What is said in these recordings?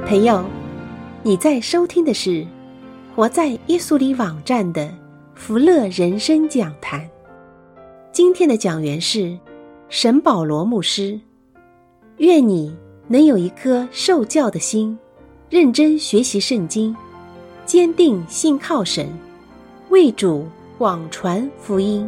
朋友，你在收听的是活在耶稣里网站的福乐人生讲坛。今天的讲员是沈保罗牧师。愿你能有一颗受教的心，认真学习圣经，坚定信靠神，为主广传福音。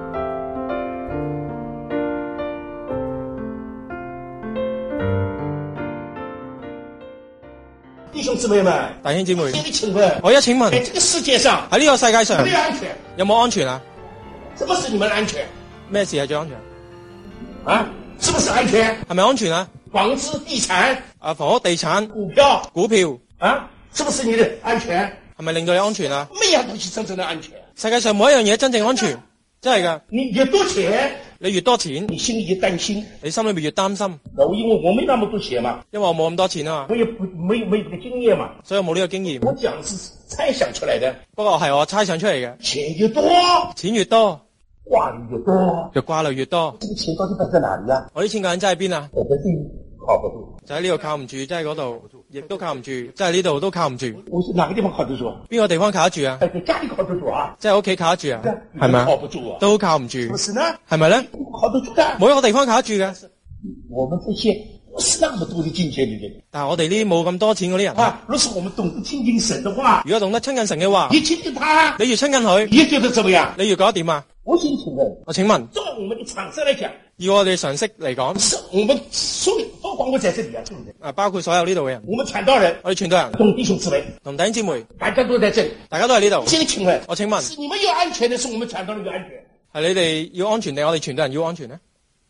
弟兄姊妹们， 弟兄姊妹， 請問我一請問， 喺這個世界上， 喺呢個世界上有沒有安全？ 有冇安全啊？ 什麼是你們的安全？ 咩事係最安全啊？是不是安全？ 係咪安全啊？ 房子、地產、 房屋、地產、股票啊，是不是你的安全？ 係咪令到你安全啊？ 沒有東西真正的安全。 世界上冇一樣嘢真正安全，真係㗎。 你越多錢， 你越多錢， 你心裡越擔心， 你心裏面越擔心。 因為我沒那麼多錢嘛， 因為我冇咁多錢啊嘛， 我也沒這個經驗嘛， 所以我冇呢個經驗。 我講是猜想出來的， 不過係我猜想出嚟嘅。 錢越多， 錢越多， 掛慮越多， 就掛慮越多。 這個錢到底擺在哪裡啊？ 我啲錢究竟真喺邊啊？ 我在這裡靠不住， 就喺呢度靠唔住，即係嗰度亦都靠唔住，即係呢度都靠唔住。 我是哪個地方靠得住？ 邊個地方靠得住啊？ 在家裡靠得住啊？ 即係屋企靠得住啊？係咪啊？ 靠不住啊？ 都靠唔住。 不是呢？ 係咪咧？ 靠得住的， 冇一個地方靠得住嘅。 我們這些不是那麼多的金錢的人， 但係我哋呢啲冇咁多錢嗰啲人啊，若是我們懂得親近神的話， 如果懂得親近神嘅話， 你親近他， 你越親近佢， 你覺得怎麼樣？ 你越覺得點啊？ 我先承認， 我請問， 照我們的常識來講， 以我哋常識嚟講， 是我們所有包括我在這裡啊，對不對？ 包括所有呢度嘅人， 我們傳道人， 我哋傳道人， 同弟兄姊妹， 同弟兄姊妹， 大家都在這裡， 大家都喺呢度。 現在請問， 我請問， 是你們有安全的，是我們傳道人有安全？ 係你哋要安全定我哋傳道人要安全呢？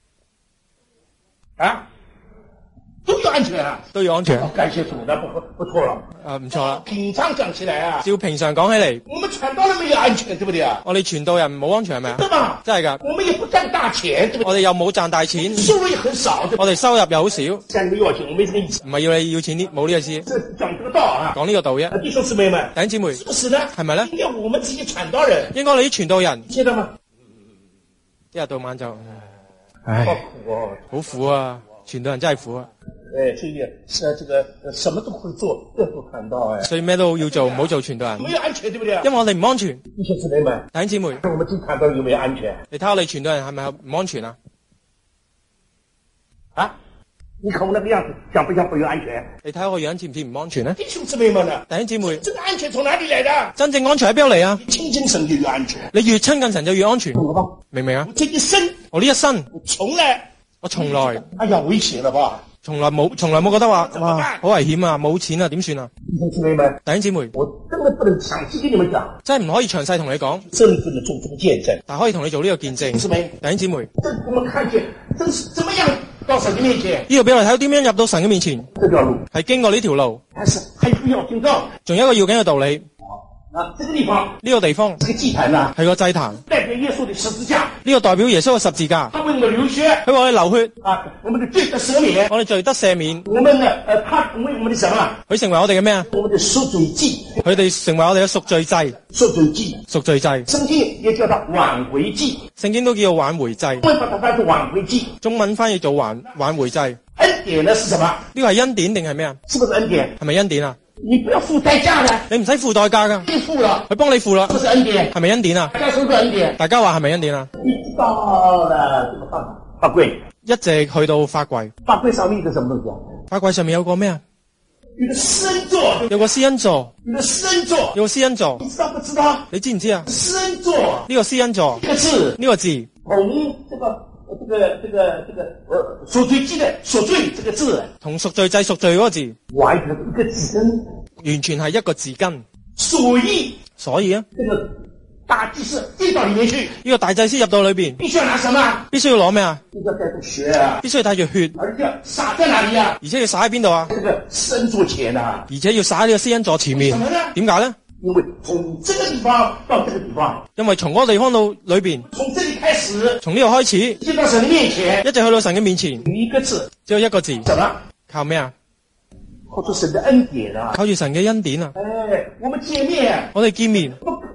啊？都有安全啊， 都要安全。 感謝主，那不錯了。 唔錯啦。 平常講起來啊， 照平常講起嚟， 我們傳道人沒有安全，對不對啊？ 我哋傳道人冇安全係咪啊？ 對吧？ 真係㗎。 我們也不賺大錢，對不對？ 我哋又冇賺大錢， 收入也很少，對吧？ 我哋收入又好少。 向你們要錢，我沒這個意思。 唔係要你要錢啲，冇呢個意思。 這講這個道啊， 講呢個道啫。 弟兄姊妹們， 弟兄姊妹， 是不是呢？ 係咪咧？ 應該我們這些傳道人， 應該你啲傳道人， 知道嗎？ 一日到晚就， 好苦哦， 好苦啊！傳道人真係苦啊！ 所以這個什麼都會做，都不傳道所以咩都要做，唔好做傳道人。 沒有安全，對不對？ 因為我哋唔安全。 弟兄姊妹們， 弟兄姊妹， 我們這傳道人有沒有安全？ 你睇下我哋傳道人係咪唔安全啊？ 啊？你看我那個樣子，像不像不有安全？ 你睇下我樣似唔似唔安全呢？ 弟兄姊妹們呢？ 弟兄姊妹， 這個安全從哪裡來的？ 真正安全喺邊度嚟啊？ 親近神就有安全。 你越親近神就越安全， 懂了吧？ 明唔明啊？ 我這一生， 我呢一生， 我從來，哎呀，危險了吧？ 從來冇覺得話哇好危險啊，冇錢啊，點算啊？ 弟兄姊妹們， 弟兄姊妹， 我真的不能詳細跟你們講， 真係唔可以詳細同你講， 真的做這個見證， 但可以同你做呢個見證。弟兄姊妹， 我們看見這是怎麼樣到神的面前？ 呢度俾我哋睇到點樣入到神嘅面前？ 這條路係經過呢條路， 還有一個要緊道， 仲有一個要緊嘅道理。 啊，這個地方， 呢個地方， 這個祭壇啊， 係個祭壇， 代表耶穌的十字架。 呢個代表耶穌嘅十字架。 他為我們流血， 佢話我哋流血， 啊，我們的罪得赦免， 我哋罪得赦免。 我們呢，他成為我們的什麼？ 佢成為我哋嘅咩啊？ 我們的贖罪祭。 佢哋成為我哋嘅贖罪祭。 贖罪祭， 贖罪祭。 聖經也叫它挽回祭。 聖經都叫做挽回祭。 中文把它翻做挽回祭。 中文翻譯做挽回祭。 恩典呢是什麼？ 呢個係恩典定係咩啊？ 是不是恩典？ 係咪恩典啊？ 你不要付代價的， 你唔使付代價噶， 你付了， 佢幫你付啦， 是不是恩典？ 係咪恩典啊？ 大家說是恩典， 大家話係咪恩典啊？ 你知道了這個法櫃， 一直去到法櫃。 法櫃上面一個什麼東西啊？ 法櫃上面有個咩啊？ 有個施恩座， 有個施恩座， 有個施恩座， 有個施恩座， 你知道不知道？ 你知唔知啊？ 施恩座呢個施恩座， 這個字， 呢個字同這個贖罪祭的贖罪這個字， 同贖罪祭贖罪嗰個字， 完全一個字根， 完全係一個字根。所以啊， 這個大祭司進到裏面去， 呢個大祭司入到裏邊， 必須要拿什麼？ 必須要攞咩啊？ 必須要帶着血啊！ 必須要帶住血， 而且要灑在哪裡啊？ 而且要灑喺邊度啊？ 這個施恩座前啊！ 而且要灑喺呢個施恩座前面。 什麼呢？ 點解咧？ 因為從這個地方到這個地方， 因為從嗰個地方到裏邊， 從這裡開始， 從呢度開始， 一直到神的面前， 一直去到神嘅面前， 有一個字， 只有一個字， 什麼？ 靠咩啊？ 靠住神的恩典啊！ 靠住神嘅恩典啊！ 哎，我們見面， 我哋見面， 不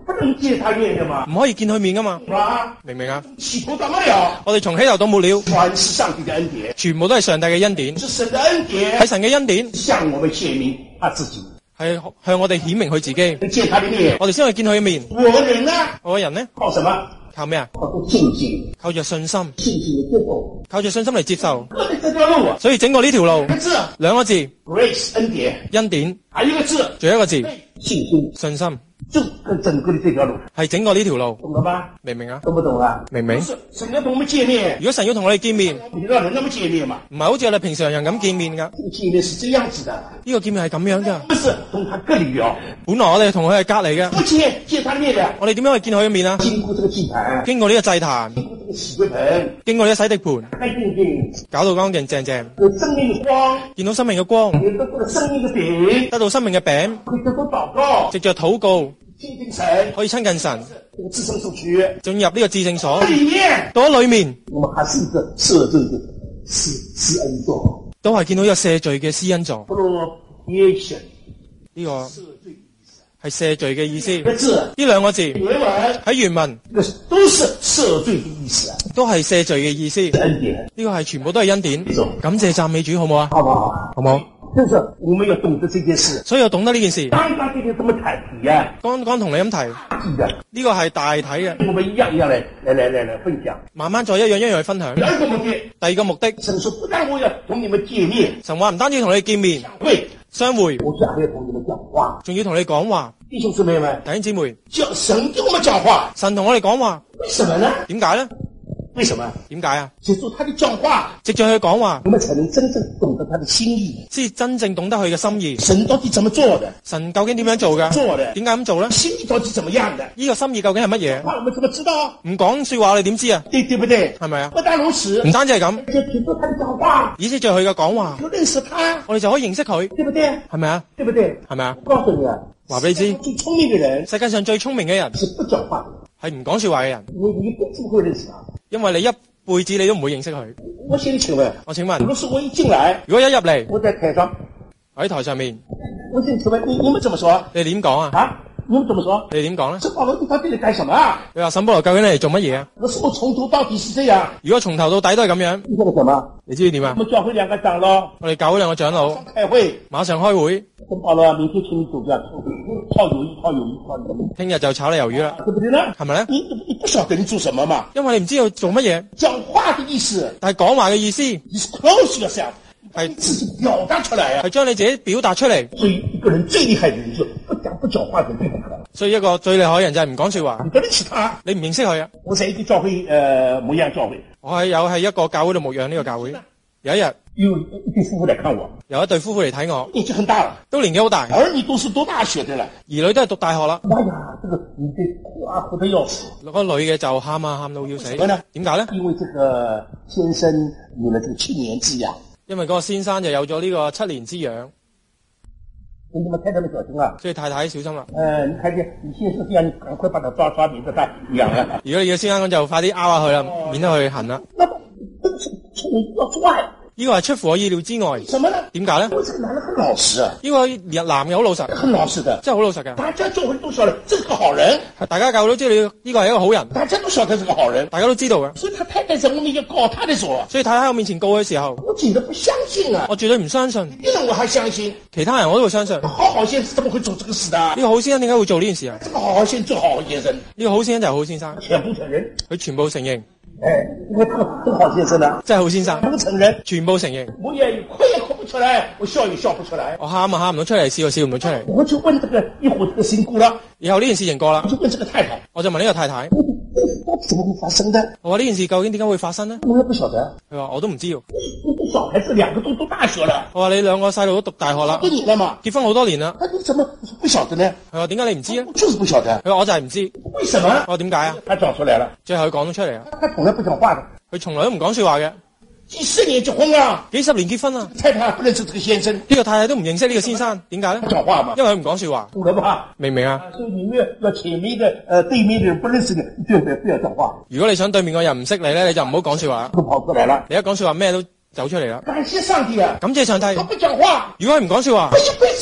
不能見他面的嘛， 唔可以見佢面噶嘛， 是吧？ 明唔明啊？ 起頭到末了， 我哋從起頭到末了， 全是上帝的恩典， 全部都係上帝嘅恩典， 是神的恩典， 係神嘅恩典， 向我們顯明他自己， 係向我哋顯明佢自己， 見他的面， 我哋先可以見佢嘅面。 我人呢？ 我嘅人呢？ 靠什麼？ 靠咩啊？ 靠着信心， 靠着信心， 信心的接受， 靠着信心嚟接受。 這條路啊， 所以整個呢條路一個字兩個字 grace 恩典， 恩典， 還有一個字仲有一個字信心， 信心， 就跟整個的這條路， 係整個呢條路， 懂了嗎？ 明唔明啊？ 懂不懂啊？ 明唔明？ 是神要同我們見面， 如果神要同我哋見面， 你讓人那麼見面嘛？ 唔係好似我哋平常人咁見面噶， 這個見面是這樣子的， 呢個見面係咁樣噶。 不是同他隔離了， 本來我哋同佢係隔離嘅， 不見他的面的， 我哋點樣去見佢嘅面啊？ 經過這個祭壇， 經過呢個祭壇， 經過這個洗櫃盆， 經過呢個洗滌盤， 乾淨淨， 搞到乾淨淨淨， 有生命的光， 見到生命嘅光， 也得到了生命的餅， 得到生命嘅餅， 可以得到禱告， 藉着禱告親近神， 可以親近神， 這個至聖所區， 進入呢個至聖所。 裏面， 到咗裏面， 我們還是一個赦罪的施恩座都係見到一個赦罪嘅施恩座。 ，propitiation， 呢個赦罪的意思， 係赦罪嘅意思。 這個字呢兩個字原文， 喺原文這個都是赦罪的意思啊， 都係赦罪嘅意思。 是恩典， 呢個係全部都係恩典。感謝讚美主，好唔好啊？ 好不好？ 好唔好？ 就是我們要懂得這件事。 所以我懂得呢件事。 剛剛這個這麼太題啊， 剛剛同你咁提， 記得呢個係大體嘅， 我們一樣一樣來分享。 慢慢再一樣一樣去分享。 第二個目的， 第二個目的， 神說不但我要同你們見面， 神話唔單止同你見面會相會， 我還要同你們講話。 仲要同你講話。 弟兄姊妹們， 弟兄姊妹， 叫神跟我們講話， 神同我哋講話， 為什麼呢？ 點解呢？ 為什麼？ 點解啊？ 借助他的講話， 藉住佢講話， 我們才能真正懂得他的心意。 先真正懂得佢嘅心意。 神到底怎麼做的？ 神究竟點樣做嘅？ 做的點解咁做呢？ 心意到底怎麼樣的？ 呢個心意究竟係乜嘢？ 話我們怎麼知道？ 唔講說話，我哋點知啊？ 對不對？ 係咪啊？ 不但如此， 唔單止係咁， 就借助他的講話， 以藉住佢嘅講話， 就認識他， 我哋就可以認識佢， 對不對？ 係咪啊？ 對不對？ 係咪啊？ 我告訴你啊， 話俾你知， 最聰明的人世界上最聰明嘅人是不講話的， 係唔講說話嘅人， 你一輩子不會認識他。 因為你一輩子你都唔會認識佢。 我現在請問， 我請問， 如果是我一進來， 如果一入嚟， 我在台上， 我喺台上面， 我現在請問你們怎麼說？ 你點講啊？ 啊？你們怎麼說？ 你點講咧？ 這保羅你到底嚟幹什麼啊？ 你話沈保羅究竟你嚟做乜嘢啊？ 如果是我從頭到底是這樣， 如果從頭到底都係咁樣， 你曉得什麼？ 你知唔知點啊我？們教會兩個長老我哋教會兩個長老開會， 馬上開會， 跟保羅明天請你走掉，炒魷魚，炒魷魚，炒魷魚， 聽日就炒你魷魚啦， 對不對呢？ 係咪咧？ 你不曉得你做什麼嘛？ 因為你唔知道做乜嘢， 講話的意思但係講話嘅意思 ，disclose yourself， 係自己表達出來啊。 係將你自己表達出嚟。 所以一個人最厲害的人就是不講話的人最不可能。 所以一個最厲害嘅人就係唔講說話， 你不認識他， 你唔認識佢啊。 我在一個教會，牧養教會， 我係一個教會度牧養呢個教會。有一日有一對夫婦來看我， 有一對夫婦嚟睇我， 年紀很大了， 都年紀好大， 兒女都是讀大學的了。 兒女都係讀大學啦。 哎呀，這個女的哭得要死。 個女嘅就喊啊喊到要死。 為什麼呢？ 點解咧？ 因為這個先生有了這個7年之癢。 因為嗰個先生就有咗呢個7年之癢， 你們太太們小心啊！ 所以太太小心啦。 你看見你先生這樣，你趕快把他抓，免得他癢啊。 如果你嘅先生咁就快啲拗下佢啦，免得佢痕啦。 那麼這個是出乎意料之外。 呢個係出乎我意料之外。 什麼呢？ 點解咧？ 因為這個男人很老實啊。 呢個男嘅好老實， 很老實的， 真係好老實㗎。 大家教會都曉得這是個好人， 大家教會都知道呢個係一個好人， 大家都曉得是個好人， 大家都知道嘅。 所以他太太在我面前告他的時候， 所以太太喺我面前告嘅時候， 我簡直不相信啊！ 我絕對唔相信。 別人我還相信， 其他人我都會相信。 好先生怎麼會做這個事的？ 呢個好先生點解會做呢件事啊？ 這個好先生做好先生， 呢個好先生就係好先生， 全部承認。 佢全部承認， 因為這個好先生呢， 真係好先生， 不承認， 全部承認。 我也哭也哭不出來，我笑也笑不出來。 我喊啊喊唔到出嚟，笑又笑唔到出嚟。 我就問這個一夥這個辛苦了， 以後呢件事情過啦我，就問這個太太， 我就問呢個太太， 怎麼會發生的？ 我話呢件事究竟點解會發生呢？ 我也不曉得。 佢話我都唔知道。 你小孩子兩個都讀大學了， 我話你兩個細路都讀大學啦多，年了嘛， 結婚好多年啦。 那你怎麼不曉得呢？ 佢話點解你唔知啊？ 我就是不曉得。 佢話我就係唔知。 為什麼？ 我話點解啊？ 他講出來了， 最後佢講咗出嚟啊！ 他從來不講話的， 佢從來都唔講說話嘅， 幾十年結婚了， 幾十年結婚啦。 太太不認識這個先生， 呢個太太都唔認識呢個先生，點解咧不？講話嘛， 因為佢唔講說話， 懂了吧？ 明唔明啊？ 所以你要前面的對面的人不認識你，對不對？不要講話， 如果你想對面個人唔識你咧，你就唔好講說話。 都跑出來了。 你一講說話，咩都走出嚟啦。 感謝上帝啊！ 感謝上帝。 他不講話， 如果佢唔講說話我，一輩子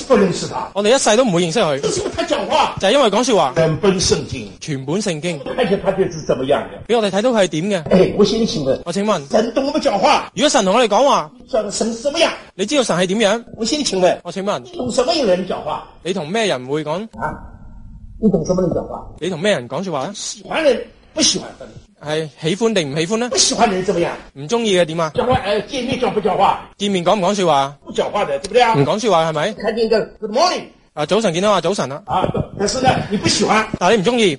不认识他， 我哋一世都唔會認識佢， 就是因為他講話就係因為講說話， 全本聖經， 全本聖經， 看見他就是怎麼樣的。 俾我哋睇到佢係點嘅。 哎，我先請問， 我請問， 神同我們講話， 如果神同我哋講話， 知道神是怎麼樣？ 你知道神係點樣？ 我先請問， 我請問， 同什麼人講話你同咩人會講？ 啊？你同什麼人講話？ 你同咩人講說話咧？ 喜歡人不喜歡的人？ 係喜歡定唔喜歡咧？ 不喜歡的人怎麼樣？ 唔中意嘅點啊？ 講話見面講不講話？ 見面講唔講說話？ 不講話的，對不對啊？ 唔講說話係咪？ 看見一個 Good morning 啊，早晨見到啊，早晨啦。 啊，但是呢，你不喜歡， 但係你唔中意，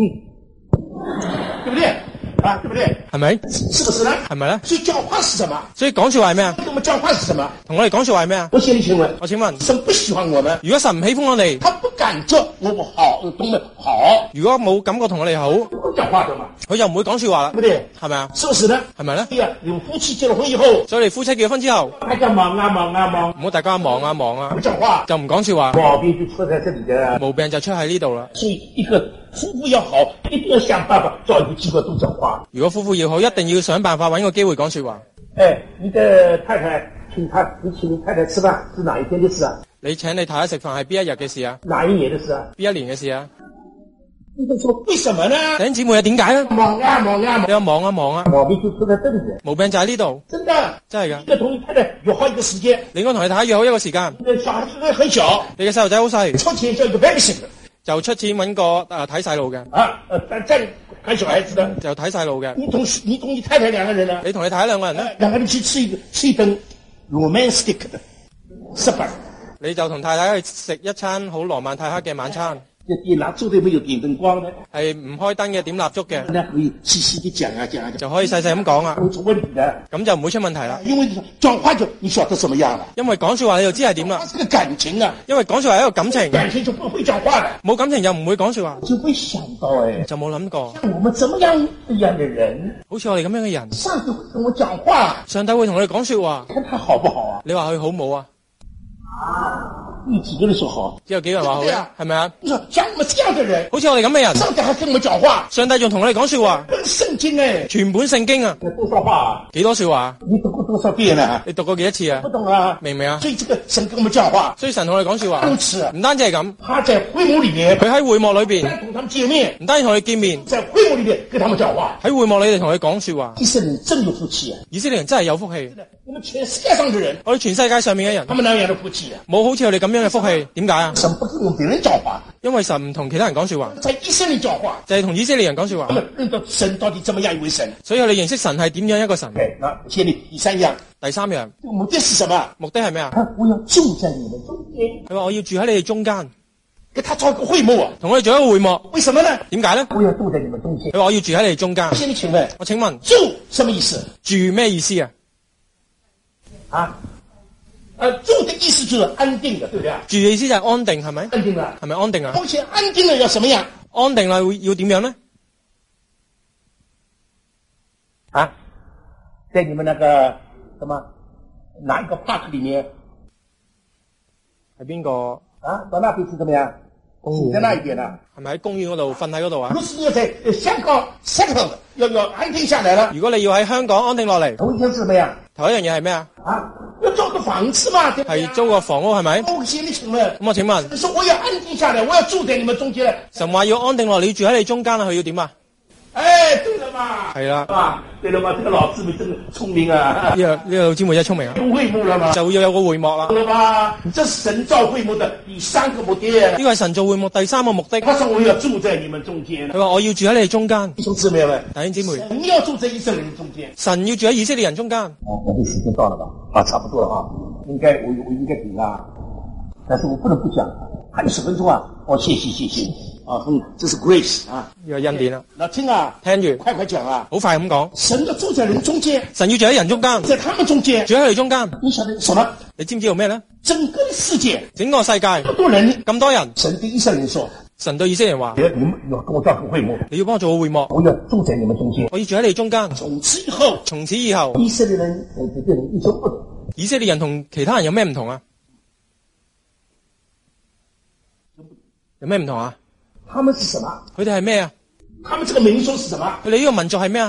對不對？啊，對不對？ 係咪？ 是不是呢？ 係咪咧？ 所以講話是什麼？ 所以講說話係咩啊？ 跟我們講話是什麼？ 同我哋講說話係咩啊？ 我先請問， 我請問， 神不喜歡我們， 如果神唔喜歡我哋， 他不感覺我們好，同我們好， 如果冇感覺同我哋好， 不講話的嘛， 佢就唔會講說話啦對，不對？ 係咪啊？ 是不是呢？ 係咪咧？ 對呀，你們夫妻結了婚以後， 所以你夫妻結咗婚之後， 大家忙啊忙啊忙， 唔好大家忙啊忙啊不，講話， 就唔講說話， 毛病就出在這裡的。 毛病就出喺呢度啦。 所以一個夫婦要好，一定要想辦法找一個機會多講話。 如果夫婦要好，一定要想辦法揾個機會講說話。 哎，你的太太請你太太吃飯是哪一天的事啊？ 你請你太太食飯係邊一日嘅事啊？ 哪一年的事啊？ 邊一年嘅事啊？ 你就說為什麼呢？ 弟兄姊妹啊，點解咧？ 忙啊忙啊忙， 你話忙啊忙啊， 毛病就出在這裡的。 毛病就喺呢度， 真的， 真係㗎。 一個同你太太約好一個時間， 你應該同你太太約好一個時間， 你的小孩子很小， 你嘅細路仔好細， 出錢叫一個 babysitter 就出錢揾個睇細路嘅， 啊，在看小孩子的。 就睇細路嘅。 你同你太太兩個人呢？ 你同你太太兩個人咧， 兩個人去吃一頓 romantic 的supper， 你就同太太去食一餐好羅曼蒂克嘅晚餐， 這點蠟燭都沒有點燈光的， 係唔開燈嘅，點蠟燭嘅， 那可以細細地講啊講啊講， 就可以細細咁講啊， 會出問題的。 咁就唔會出問題啦。 因為講話就你曉得什麼樣了， 因為講說話你就知係點啦它，是個感情啊， 因為講說話係一個感情， 感情就不會講話的， 冇感情就唔會講說話， 就會想到哎， 就冇諗過。 像我們怎麼樣一樣的人， 好似我哋咁樣嘅人， 上帝會跟我講話， 上帝會同我哋講說話， 看他好不好啊？ 你話佢好冇啊？ 有幾個人說好？ 只有幾個人話好嘅對啊， 係咪啊？ 你說像我們這樣的人， 好似我哋咁嘅人， 上帝還跟我們講話， 上帝仲同我哋講說話， 跟聖經哎， 全本聖經啊， 有多少話啊？ 幾多說話？ 你讀過多少遍啊？ 你讀過幾多次啊不？懂啊？ 明唔明啊？ 所以這個神跟我們講話， 所以神同我哋講說話， 如此， 唔單止係咁， 他在會幕裏面， 佢喺會幕裏邊， 同他們見面， 唔單止同佢見面， 在會幕裏面跟他們講話。 喺會幕裏邊同佢講說話。 以色列人真有福氣啊！ 以色列人真係有福氣， 我們全世界上的人， 我哋全世界上面嘅人他們哪樣的福氣啊？ 冇好似我哋咁樣嘅福氣，點解啊？ 神不跟我們別人講話， 因為神唔同其他人講說話， 在以色列講話， 就係同以色列人講說話， 他們認到神到底怎麼樣一位神。 所以我哋認識神係點樣一個神。 OK，那接你第三樣， 第三樣這個目的是什麼？ 目的係咩啊？ 啊，我要住在你們中間， 佢話我要住喺你哋中間， 給他造一個會幕啊？ 同我哋做一個會幕。 為什麼呢？ 點解咧？ 我要住在你們中間。 佢話我要住喺你哋中間。 現在請問， 我請問住什麼意思？ 住咩意思啊？ 啊？住的意思就是安定的，對不對啊？ 住嘅意思就係安定，係咪？ 安定了， 係咪安定啊？ 而且安定了要什麼樣？ 安定啦，要點樣咧？ 啊，在你們那個什麼哪一個 park 裏面係邊個？ 啊？到那邊是怎麼樣？在那一邊啊？ 係咪喺公園嗰度瞓喺嗰度啊如？果是你要在香港 settle，要安定下來了， 如果你要喺香港安定落嚟， 頭一件事怎麼樣？ 頭一樣嘢係咩啊？ 啊，要租個房子嘛，對不對？ 係租個房屋係咪？ 我先你請問， 咁我請問， 你說我要安定下來，我要住在你們中間了。 神話要安定落嚟，你住喺你中間啊，佢要點啊？ 哎，對了嘛， 係啦， 啊，對了嘛，這個老姊妹真的聰明啊， 呢個老姊妹真係聰明啊， 有會幕了嘛， 就要有個會幕啦。 對了嘛，這是神造會幕的第三個目的。 呢個係神造會幕第三個目的。 他說我要住在你們中間， 佢話我要住喺你哋中間， 弟兄姊妹們， 弟兄姊妹， 神要住在以色列人中間。 神要住喺以色列人中間。 我們時間到了吧？啊，差不多了啊，應該我應該停啊，但是我不能不講，還有10分鐘啊。哦，謝謝啊，這是 grace 啊， 呢個恩典啦。 那聽啊， 聽住， 快講啊。 好快咁講。 神要住在人中間， 神要住喺人中間， 在他們中間， 住喺佢哋中間。 你曉得什麼？ 你知唔知道咩咧？ 整個世界整個世界咁多人， 咁多人， 神對以色列人說： 神對以色列人話： 你們要跟我造個會幕， 你要幫我做個會幕， 我要住在你們中間。 我要住喺你哋中間。 從此以後， 從此以後， 以色列人就變成一種不同。 以色列人同其他人有咩唔同啊？有咩唔同啊？ 他們是什麼？ 佢哋係咩啊？ 他們這個民族是什麼？ 佢哋呢個民族係咩啊？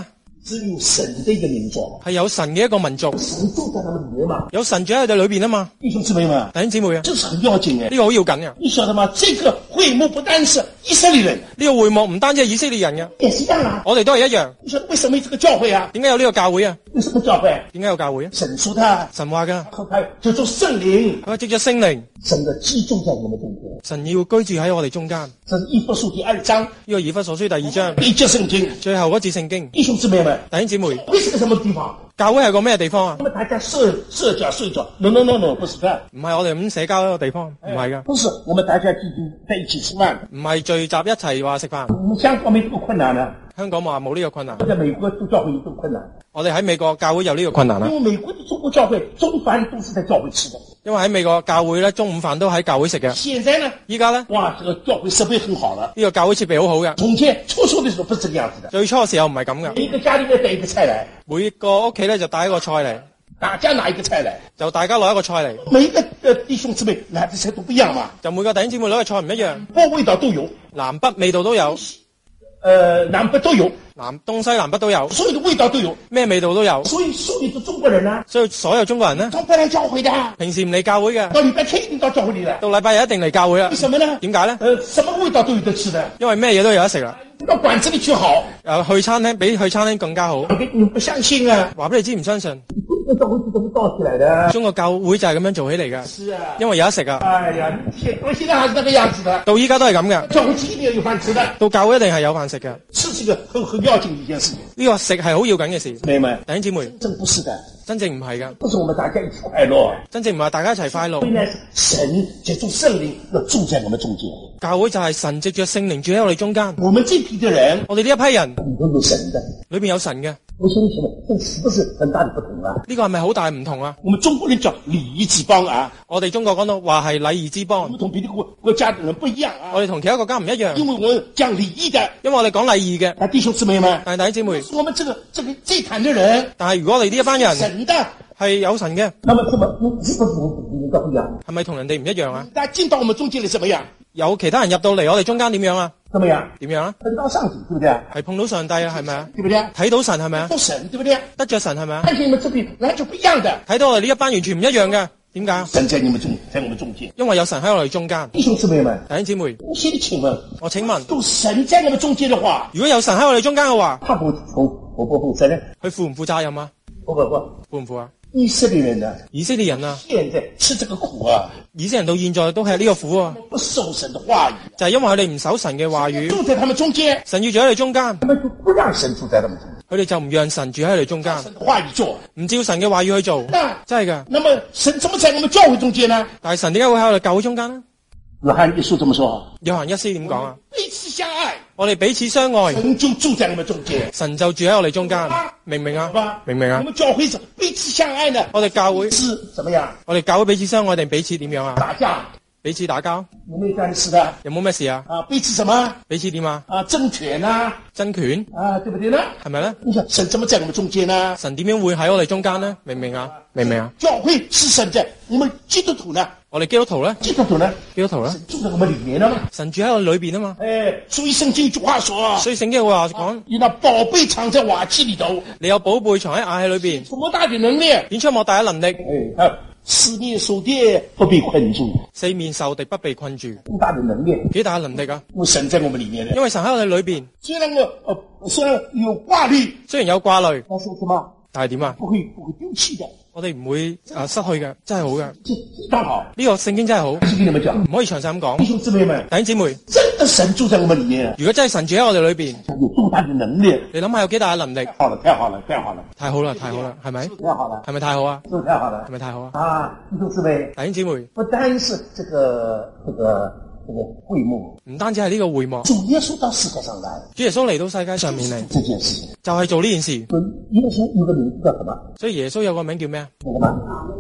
是有神的一个民族， 係有神嘅一個民族， 神住在他們裡面嘛。 有神住喺佢哋裏邊啊嘛。 弟兄姊妹們， 弟兄姊妹啊， 這是很要緊嘅。 呢個好要緊嘅。 你曉得嗎？這個會幕不單是以色列人， 呢個會幕唔單止係以色列人嘅， 也是一樣啊。 我哋都係一樣。 你曉得為什麼有這個教會啊？ 點解有呢個教會啊？ 為什麼教會？ 點解有教會啊？ 神說的， 神話㗎， 佢叫做聖靈， 佢話藉着聖靈， 神的居住在我們中間。 神要居住喺我哋中間。 這是以弗所第2章， 呢個以弗所書第2章第一節聖經。 最後嗰節聖經。 弟兄姊妹們， 弟兄姊妹， 會是個什麼地方？ 教會係個咩地方啊？ 我們大家社交睡覺 ？No， 不是的。 唔係我哋咁社交一個地方，唔係㗎。 不是，我們大家聚集在一起吃飯。 唔係聚集一齊話食飯。 我們香港沒這個困難啊。 香港話冇呢個困難。 我在美國做教會有這個困難。 我哋喺美國教會有呢個困難啊。 因為美國的中國教會中飯都是在教會吃的。 因為喺美國教會咧，中午飯都喺教會食嘅。 現在呢？ 依家咧？ 哇，這個教會設備很好了。 呢個教會設備好好嘅。 從前初的時候不是這個樣子的。 最初嘅時候唔係咁嘅。 每一個家裏面帶一個菜來。 每個屋企咧就帶一個菜嚟。 大家拿一個菜來。 就大家攞一個菜嚟。 每一個弟兄姊妹拿的菜都不一樣嘛。 就每個弟兄姊妹攞嘅菜唔一樣。 不過味道都有。 南北味道都有。 南北都有。 東西南北都有。 所有的味道都有。 咩味道都有。 所以的中國人呢？ 所以所有中國人呢？ 都不來教會的。 平時唔嚟教會嘅。 到禮拜天一定到教會裏來。 到禮拜日一定嚟教會啦。 為什麼呢？ 點解呢？ 什麼味道都有得吃的。 因為咩嘢都有得食啦。 到館子裏去好。 去餐廳比去餐廳更加好。 你不相信啊？ 話俾你知唔相信？ 教會是怎麼造起來的？ 中國教會就係咁樣做起嚟嘅。 是啊。因為有得食啊。 哎呀，我現在還是那個樣子的。 到依家都係咁嘅。 教會一定要有飯吃的。 到教會一定係有飯食嘅。 吃是個很要緊的一件事情。 呢個食係好要緊嘅事。 妹妹， 弟兄姊妹， 真不是的。 真正唔係㗎。 不是我們大家一起快樂。 真正唔係大家一齊快樂。 應該是神藉着聖靈要住在我們中間。 教會就係神藉着聖靈住喺我哋中間。 我們這批的人， 我哋呢一批人， 裏面有神的， 裏邊有神嘅。 我想什麼？這是不是很大的不同啊？ 呢個係咪好大唔同啊？ 我們中國人叫禮儀之邦啊。 我哋中國講到話係禮儀之邦。 我們同別的國家的人不一樣啊。 我哋同其他國家唔一樣。 因為我們講禮儀的， 因為我哋講禮儀嘅。 弟兄姊妹們， 但係弟兄姊妹， 我們這壇的人， 但係如果我哋呢一班人神的係有神嘅， 那麼是不是我們不一樣？ 係咪同人哋唔一樣啊？ 但進到我們中間嚟怎麼樣？ 有其他人入到嚟我哋中間點樣啊？ 怎麼樣？ 點樣啊？ 碰到上帝，對不對？ 係碰到上帝啊，係咪啊？ 對不對？ 睇到神係咪啊？ 得神，對不對？ 得着神係咪啊？ 看見你們這邊來就不一樣的。 睇到我哋呢一班完全唔一樣嘅，點解？ 神在我們中間。 因為有神喺我哋中間。 弟兄姊妹們， 弟兄姊妹， 我請問， 我請問， 有神在我們中間的話， 如果有神喺我哋中間嘅話， 他不負責任？ 佢負唔負責任啊？ 不， 負唔負啊？ 以色列人啊，現在吃這個苦啊！ 以色列人到現在都係呢個苦啊！ 不受神的話語， 就係因為佢哋唔守神嘅話語。 住在他們中間， 神要住喺佢中間， 他們就不讓神住在他們中間。 佢哋就唔讓神住喺佢哋中間。 話語做， 唔照神嘅話語去做，真係噶。 那麼神怎麼在我們教會中間呢？ 但係神點解會喺我哋教會中間呢？ 約翰一書怎麼說？ 約翰一書點講啊？ 彼此相愛， 我哋彼此相愛， 神就住在我們中間。 神就住喺我哋中間，明唔明啊？明唔明啊？ 我們教會是彼此相愛呢？ 我哋教會是怎麼樣？ 我哋教會彼此相愛定彼此點樣啊？ 打架， 彼此打交， 有沒有這樣的事的？ 有冇咩事啊？ 彼此什麼？ 彼此點啊？ 爭權啊？ 爭權啊，對不對呢？ 係咪咧？ 你想神怎麼在我們中間呢？ 神點樣會喺我哋中間呢？明唔明啊？明唔明啊？ 教會是神在，我們基督徒呢？ 我哋基督徒咧？ 基督徒呢？ 基督徒咧？ 神住在我們裏面了嘛？ 神住喺我裏邊啊嘛？ 所以聖經有句話說， 所以聖經話講， 你那寶貝藏在瓦器裏頭， 你有寶貝藏喺瓦器裏邊， 多麼大的能力， 顯出莫大嘅能力。 四面受敵不被困住， 四面受敵不被困住， 多大的能力？ 幾大嘅能力啊？ 神在我們裏面呢？ 因為神喺我哋裏邊。 雖然有掛慮， 雖然有掛慮， 但是什麼？ 但係點啊？ 不會丟棄的。 我哋唔會失去嘅，真係好嘅。 剛好呢個聖經真係好。 跟你們講， 唔可以詳細咁講。 弟兄姊妹們， 弟兄姊妹， 真的神住在我們裏面。 如果真係神住喺我哋裏邊， 有多大的能力？ 你諗下有幾大嘅能力？ 好了，太好了，太好了， 太好啦，太好啦，係咪？ 太好了， 係咪太好啊？ 是不是太好了？ 係咪太好啊？ 啊，弟兄姊妹， 弟兄姊妹， 不單是這個會幕， 唔單止係呢個會幕， 主耶穌到世界上來， 主耶穌嚟到世界上面嚟， 這件事情就係做呢件事。 耶穌有個名字叫什麼？ 所以耶穌有個名叫咩啊？ 那個嗎？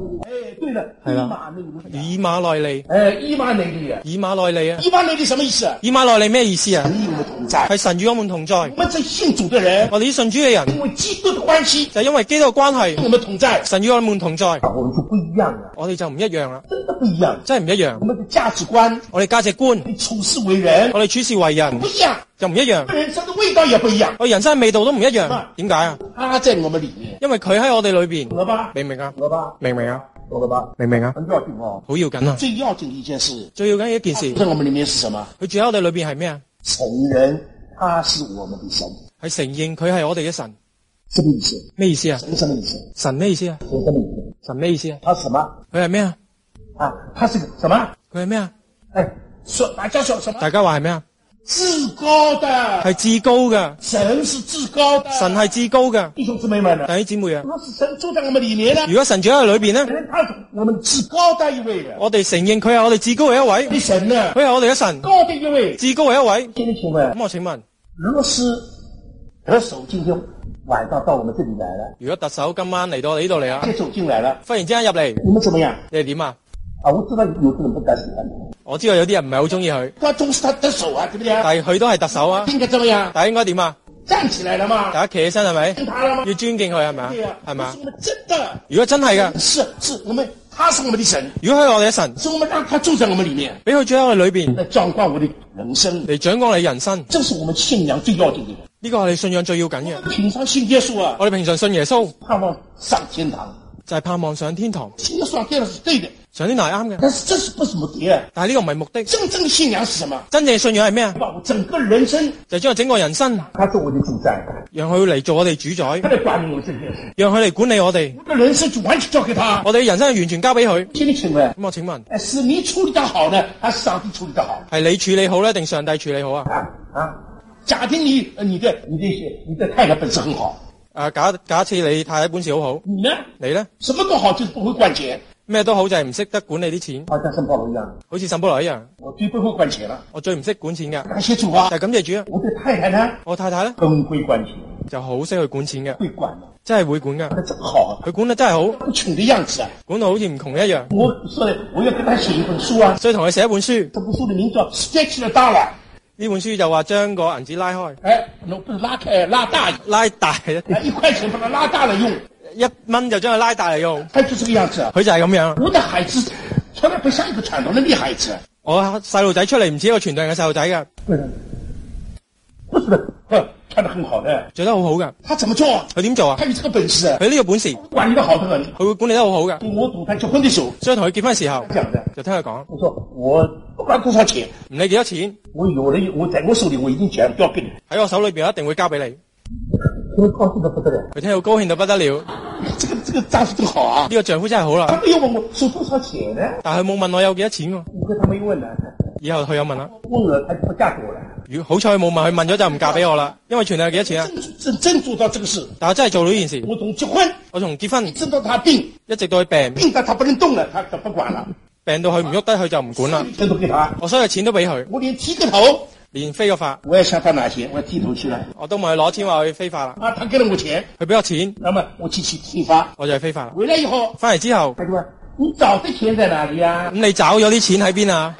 对了， 係啦以馬內利。 以馬內利啊。 以馬內利啊。 以馬內利什麼意思啊？ 以馬內利咩意思啊？ 神與我們同在。 係神與我們同在。 我們這信主的人， 我哋啲信主嘅人， 因為基督的關係， 就係因為基督嘅關係， 我們同在。 神與我們同在。 我們就不一樣了。 我哋就唔一樣啦。 真的不一樣。 真係唔一樣。 我們的價值觀， 我哋價值觀， 你處事為人， 我哋處事為人不一樣。 就唔一樣。 人生的味道也不一樣。 我人生嘅味道都唔一樣。點解啊？ 他在我們裏面。 因為佢喺我哋裏邊。 懂了吧？ 明唔明啊？ 懂了吧？ 明唔明啊？ 懂了吧？ 明唔明啊？ 很要緊哦。 好要緊啊！ 最要緊的一件事。 最要緊嘅一件事。 在我們裏面是什麼？ 佢住喺我哋裏邊係咩啊？ 承認他是我們的神。 係承認佢係我哋嘅神。 什麼意思？ 咩意思啊？ 神什麼意思？ 神咩意思啊？ 神什麼意思？ 神咩意思啊？ 他是什麼？ 佢係咩啊？ 啊，他是什麼？ 佢係咩啊？ 大家說什麼？ 大家話係咩啊？ 至高的。 係至高嘅。 神是至高的。 神係至高嘅。 弟兄姊妹們啊， 弟兄姊妹啊， 如果是神住在我們裏面呢？ 如果神住喺我哋裏邊呢？ 他是我們至高的一位的。 我哋承認佢係我哋至高嘅一位。 你神呢？ 佢係我哋嘅神。 高的一位。 至高嘅一位。 請問， 咁我請問， 如果是特首今天晚上到我們這裏來了， 如果特首今晚嚟到我哋呢度嚟啊， 一走進來了， 忽然之間入嚟， 你們怎麼樣？ 你哋點啊？ 我知道有啲人不敢喜歡你。 我知道有啲人唔係好中意佢。 他總是他特首啊，對不對？ 但係佢都係特首啊。 應該怎麼樣？ 大家應該點啊？ 站起來了嘛？ 大家企起身係咪？ 他了嗎？ 要尊敬佢係咪啊？ 對啊， 係咪啊？ 我們真的。 如果真係㗎， 是我們，他是我們的神。 如果佢係我哋嘅神， 是我們讓他住在我們裏面， 俾佢住喺我哋裏邊， 來掌管我的人生， 嚟掌管你人生。 這是我們信仰最要緊的。 呢個係你信仰最要緊嘅。 平常信耶穌啊， 我哋平常信耶穌， 盼望上天堂， 就係盼望上天堂。 信耶穌上天堂是對的， 上天堂係啱嘅。 但是這是不是目的啊？ 但係呢個唔係目的。 真正的信仰是什麼？ 真正嘅信仰係咩啊？ 把我整個人生， 就將整個人生， 他做我的主宰， 讓佢嚟做我哋主宰， 他來管理我這件事， 讓佢嚟管理我哋。 我的人生就完全交給他， 我哋嘅人生係完全交俾佢。 請你請問， 咁我請問， 是你處理得好呢，還是上帝處理得好？ 係你處理好咧，定上帝處理好啊？ 假定你的太太本事很好， 假設你太太本事好好， 你呢？ 你呢？ 什麼都好，就是不會管錢。 咩都好，就係唔識得管理啲錢， 好像聖保羅一樣， 好似聖保羅一樣。 我最不會管錢了， 我最唔識管錢嘅， 感謝主啊！ 就係感謝主啊！ 我的太太呢？ 我太太呢？ 更會管錢， 就好識去管錢嘅， 會管的， 真係會管噶。 真好啊！ 佢管得真係好， 不窮的樣子啊！ 管到好似唔窮一樣。 我要跟他寫一本書啊！ 所以同佢寫一本書， 這本書的名字叫 Stretch the Dollar。 呢本書就話將個銀紙拉開， 不是拉開，拉大， 拉大一塊錢把它拉大了用 ，1蚊就將佢拉大嚟用。 他就這個樣子啊！ 佢就係咁樣。 我的孩子從來不像一個傳統的女孩子。 我細路仔出嚟唔似一個傳統嘅細路仔噶。 不是的，穿得很好的， 做得好好噶。 他怎麼做？ 佢點做啊？ 他有這個本事啊！ 佢呢個本事， 管理得好得很。 佢會管理得好好噶。 我同他結婚的時候， 所以同佢結婚嘅時候， 講的就聽佢講。 我說我不管多少錢， 唔理幾多錢， 我在我手裏我已經全交給你。 喺我手裏邊，我一定會交俾你。 佢高興得不得了。 佢聽到高興到不得了。 這個丈夫真好啊！ 呢個丈夫真係好啦。 他沒有問我收多少錢呢？ 但係佢冇問我有幾多錢喎。 以後他沒問啦。 以後佢有問啦。 問了，他就不嫁給我了。 如好彩佢冇問，佢問咗就唔嫁俾我啦。因為傳係幾多錢啊？ 真做到這個事。 但係真係做到呢件事。 我從結婚， 一直到他病， 一直到佢病到他不能動了，他就不管了。 病到佢唔喐得，佢就唔管啦。 錢都給他， 我所有錢都俾佢。 我連剃個頭， 連飛個髮， 我要向他拿錢，我要剃頭去了。 我都問佢攞錢話去飛髮啦。 他給了我錢， 佢俾我錢， 那麼我去剃髮， 我就係飛髮啦。 回來以後， 翻嚟之後， 他就話：你找的錢在哪裏啊？ 咁你找咗啲錢喺邊啊？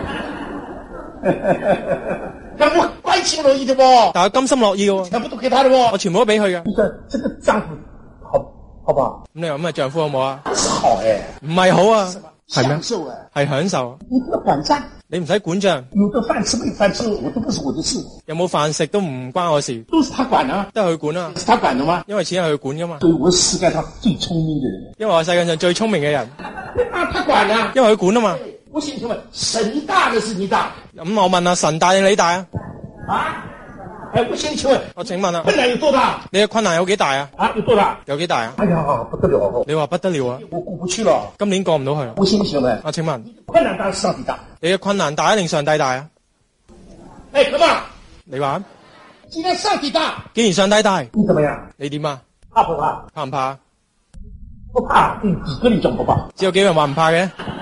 但我甘心樂意的喎， 但係甘心樂意嘅喎， 全部都給他的喎， 我全部都俾佢嘅。 你說這個丈夫好不好？ 咁你話咁嘅丈夫好唔好啊？ 好誒， 唔係好啊，係咩？ 享受啊， 係享受。 你不要管賬， 你唔使管賬。 有的飯吃沒飯吃，我都不是我的事。 有冇飯食都唔關我事， 都是他管啊， 都係佢管啊。 是他管的嗎？ 因為錢係佢管噶嘛。 所以我是世界上最聰明的人。 因為我係世界上最聰明嘅人。 啊，他管啊， 因為佢管啊嘛。 我請問，神大的是你大？ 咁我問下神大定你大啊？ 啊？我請問， 我請問啊， 困難有多大？ 你嘅困難有幾大啊？ 啊，有多大？ 有幾大啊？ 哎呀，不得了！ 你話不得了啊？ 我過不去了。 今年過唔到去。 我請問， 我請問， 困難大是上帝大？ 你嘅困難大定上帝大啊？ 咁啊？ 你話？ 既然上帝大， 既然上帝大， 你怎麼樣？ 你點啊？ 怕不怕？ 怕唔怕？ 不怕，幾個人講不怕？ 只有幾個人話唔怕嘅。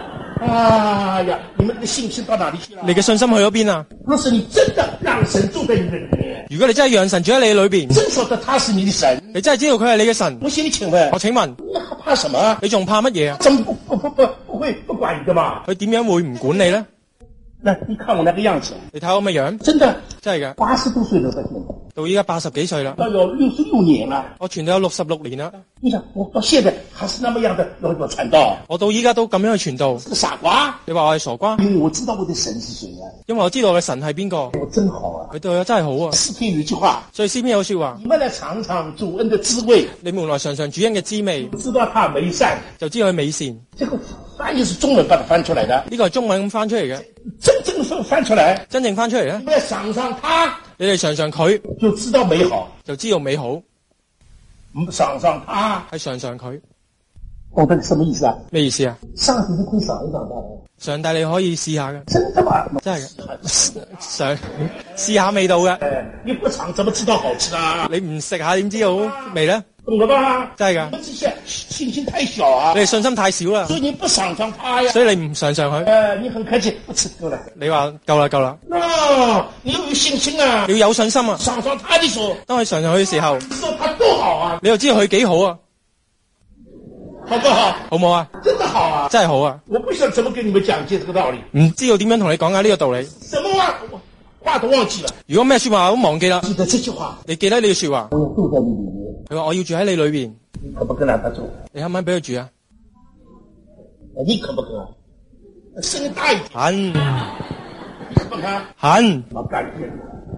哎呀，你们的信心到哪里去了？ 你嘅信心去咗邊啊？ 若是你真的讓神住在你的裏面， 如果你真係讓神住喺你裏邊， 真說的他是你的神， 你真係知道佢係你嘅神， 我心裡請問， 我請問你還怕什麼？ 你仲怕乜嘢啊？ 怎麼不會不管你的嘛？ 佢點樣會唔管你呢？ 那你看我那個樣子， 你睇我咁嘅樣， 真的真係嘅， 80多歲了，到現在到依家80幾歲啦， 要有66年了。 我傳道有66年啦， 你想我到現在還是那麼樣的要傳道， 我到依家都咁樣去傳道。 是個傻瓜。 你話我係傻瓜？ 因為我知道我的神是誰啊， 因為我知道我嘅神係邊個， 我真好啊。 佢對我真係好啊。 詩篇有一句話， 所以詩篇有說話， 你們來嘗嘗主恩的滋味， 你們來嘗嘗主恩嘅滋味， 知道他美善。 就知道佢美善。 這個翻譯是中文把它翻出來的， 呢個係中文咁翻出嚟嘅， 真正翻出來， 真正翻出嚟咧你，們來嘗嘗他， 你哋嘗嘗佢， 就知道美好。 就知道美好。 嘗嘗他， 係嘗嘗佢， 懂得什麼意思啊？ 咩意思啊？ 上帝是可以嘗一嘗的， 上帝你可以試下嘅， 真的嗎？ 真係嘅，試下味道嘅。 你不嘗怎麼知道好吃啊？ 你唔食下點知道味咧？ 懂了吧？ 真係㗎， 你們這些信心太小啊你，哋信心太少啦， 所以你不嘗嘗他呀。 所以你唔嘗嘗佢。 你很客氣，不吃夠了。 你話夠啦夠啦， 你要有信心啊， 你要有信心啊！ 嘗嘗他的時候， 當你嘗嘗佢嘅時候， 知道他多好啊， 你就知道佢幾好啊， 好不好？ 好唔好啊？ 真的好啊！ 真係好啊！ 我不曉得怎麼跟你們講解這個道理， 唔知道點樣同你講解呢個道理。 什麼話都忘記了。 如果咩說話我都忘記啦， 記得這句話， 你記得呢句說話。 我要住在你裡面， 佢話我要住喺你裏邊， 你可不跟他住？ 你肯唔肯俾佢住啊？ 你可不跟啊？聲音大一點， 肯你可不肯？ 肯， 我感謝你。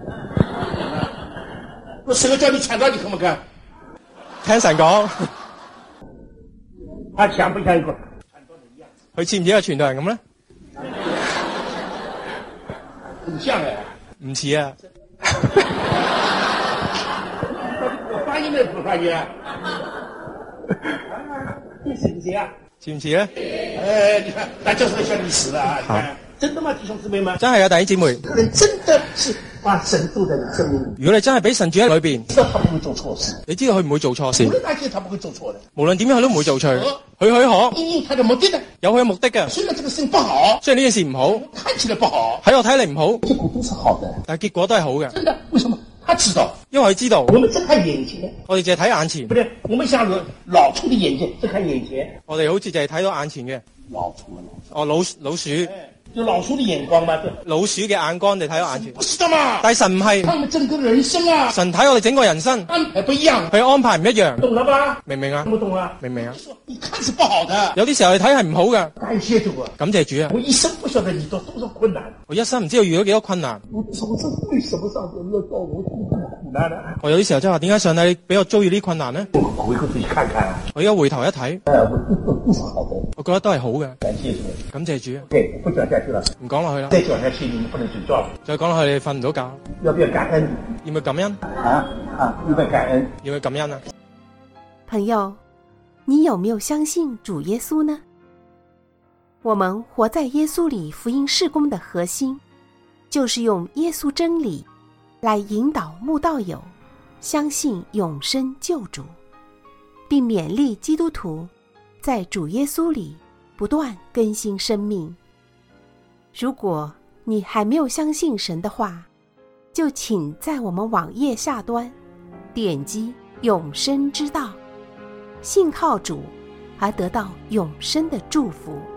我誰叫你傳道，你肯不肯？ 聽神講， 他像不像一個傳道人一樣？ 佢似唔似一個傳道人咁咧？ 很像哎。 唔似啊！ 我發音不發音啊？你是不是啊？ 似唔似咧？ 你看，那就是個小歷史了啊！你看，真的嗎，弟兄姊妹們？ 真係啊，弟兄姊妹！ 這個人真的是把神住在你生命裡， 如果你真係俾神住喺裏邊， 知道他不會做錯事， 你知道佢唔會做錯事無，論哪件他不會做錯的， 無論點樣佢都唔會做錯。佢許可因為他的目的呢， 有佢嘅目的嘅。 雖然這個事情不好， 雖然呢件事唔好， 看起來不好， 喺我睇嚟唔好， 結果都是好的， 但係結果都係好嘅， 真的。為什麼？他知道， 因為佢知道我們只看眼前， 我哋淨係睇眼前不，對？我們像老鼠的眼睛，只看眼前， 我哋好似淨係睇到眼前嘅。 老鼠嘛， 哦，老鼠， 就老鼠的眼光嘛，對， 老鼠嘅眼光，你睇到眼前。 不是的嘛。 但係神唔係， 他們整個人生啊， 神睇我哋整個人生， 安排不一樣， 佢安排唔一樣， 懂了吧？ 明唔明啊懂？不懂啊？ 明唔明啊？ 你看是不好的， 有啲時候你睇係唔好嘅， 感謝主啊！ 感謝主啊！ 我一生不曉得遇到多少困難， 我一生唔知道遇到幾多困難， 我總是為什麼上帝要叫我這麼苦難呢？ 我有啲時候真係話點解上帝俾我遭遇呢啲困難呢？ 我回過頭去看看啊， 我而家回頭一睇， 我都是好的， 我覺得都係好嘅， 感謝主。 感謝主啊！ 對，不講下去了， 唔講落去啦， 再講下去你們不能睡覺， 再講落去你瞓唔到覺， 要不要感恩要唔要感恩？ 要不要感恩？ 要唔要感恩啊？ 朋友，你有没有相信主耶稣呢？我们活在耶稣里福音事工的核心，就是用耶稣真理来引导慕道友相信永生救主，并勉励基督徒在主耶稣里不断更新生命。如果你还没有相信神的话，就请在我们网页下端点击永生之道，信靠主而得到永生的祝福。